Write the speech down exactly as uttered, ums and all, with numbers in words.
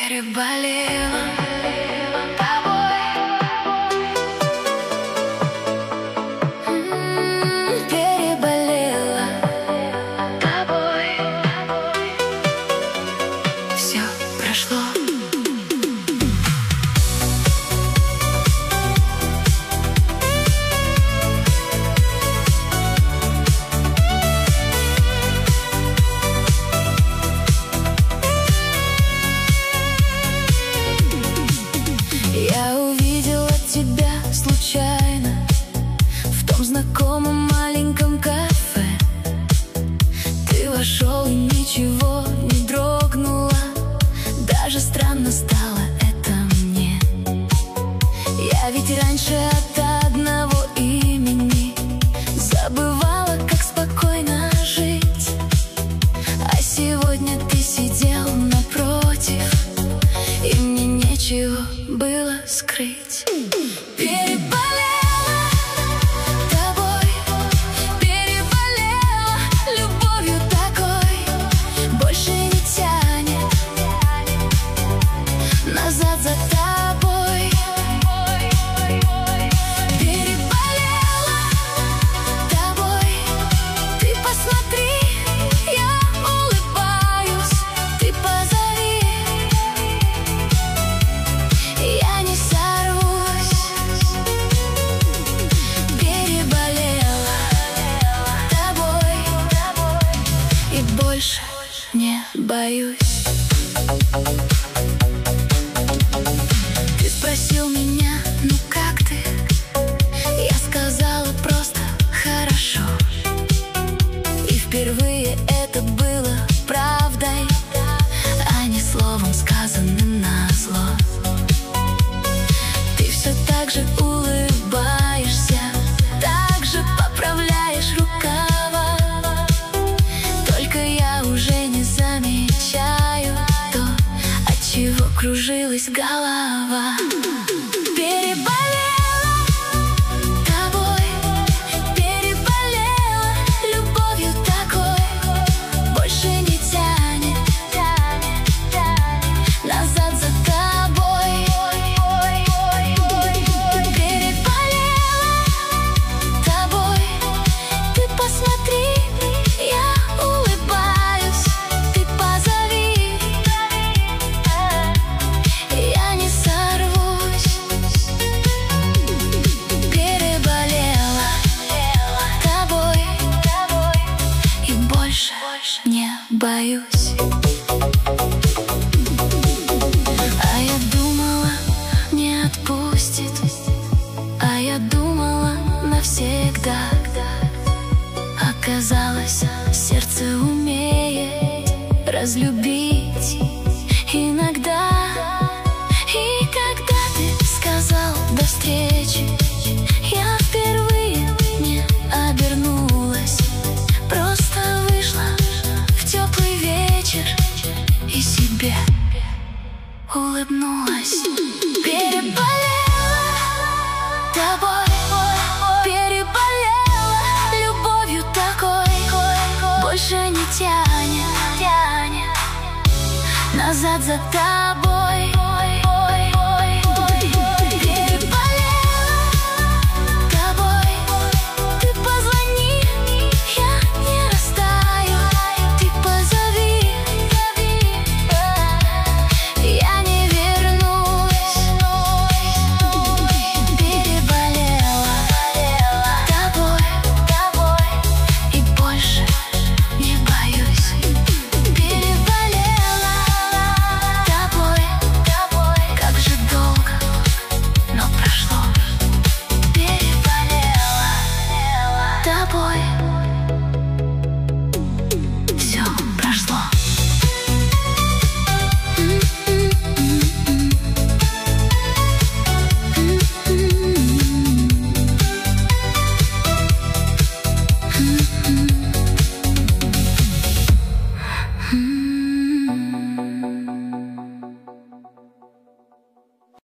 Переболела тобой, М, переболела тобой. Все прошло. Я увидела тебя случайно в том знакомом маленьком кафе. Ты вошел и ничего не дрогнуло. Даже странно стало это мне. Я ведь раньше от одного имени забывала, как спокойно жить. А сегодня ты сидел напротив, и мне нечего было скрыть. Переболела тобой, переболела любовью такой. Больше не тянет назад за тобой. Переболела тобой, ты посмотри, я улыбаюсь, ты позови. Я не сорвусь. Переболела тобой и больше не боюсь. Ты спросил меня, ну как ты? Я сказала просто хорошо. И впервые это было правдой, а не словом, сказанным назло. Ты все так же улыбаешься, так же поправляешь рукава. Только я уже не замечаю то, от чего кружилась голова. Переболела тобой, переболела любовью такой. Больше не тянет назад за тобой. Переболела тобой, ты посмотри, я улыбаюсь, ты позови. Я не сорвусь. Переболела тобой и больше не боюсь. А я думала, не отпустит, а я думала навсегда. Оказалось, сердце умеет разлюбить иногда. И когда ты сказал до встречи, я впервые не обернулась. Просто вышла в теплый вечер и себе улыбнулась. Переболела тобой, переболела любовью такой. Больше не тянет назад за тобой. Переболела тобой, ты позвони, я не растаю, ты позови. Я не вернусь. Переболела тобой и больше не боюсь. Переболела тобой, как же долго, но прошло. Переболела тобой.